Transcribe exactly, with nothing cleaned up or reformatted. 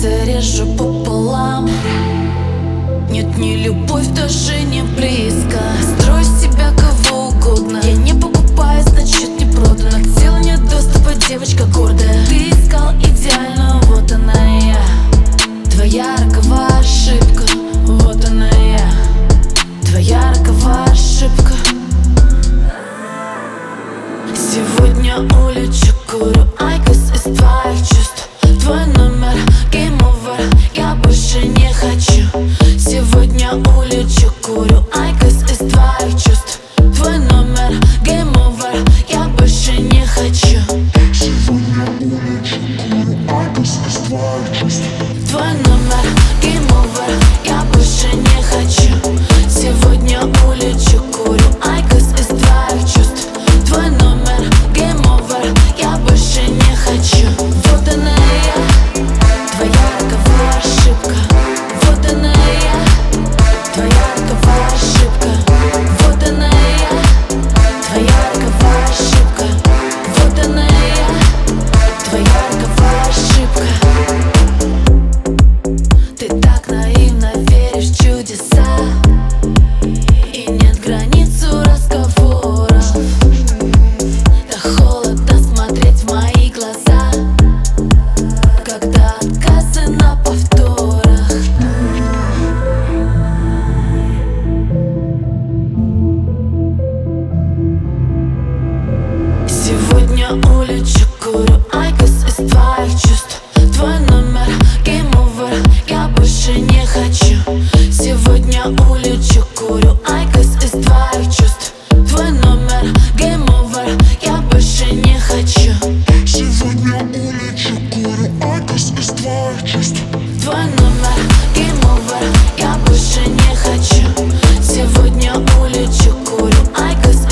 сердце режу пополам. Нет, не любовь, даже не близко. Строй из себя кого угодно. Я не покупаю, значит не продано. К телу нет доступа, девочка гордая. Ты искал идеальную, вот она я. Твоя роковая ошибка, вот она я. Твоя роковая ошибка. Сегодня улечу, курю айкос из твоих чувств. Твой номер, game over, я больше не хочу. Сегодня улечу, курю айкос из твоих чувств. Твой номер, game over, я больше не хочу. Сегодня улечу, курю айкос из твоих чувств. Твой номер, game over, я больше не хочу. Сегодня улечу, курю айкос из твоих чувств. Твой номер, game over, я больше не хочу. Вот она я, твоя роковая ошибка. Вот она я, твоя роковая ошибка. Вот она я, твоя роковая ошибка. Вот она я, твоя роковая ошибка. Ты так наивно веришь в чудеса, и нет границ у разговоров. Так холодно смотреть в мои глаза, когда отказы на повторах. Сегодня улечу, курю айкос из твоих чувств. Твой номер, game over, я больше не хочу. Сегодня улечу, курю айкос из твоих чувств. Твой номер, game over, я больше не хочу. Сегодня улечу, курю айкос из твоих чувств. Твой номер, game over, я больше не хочу. Сегодня улечу, курю айкос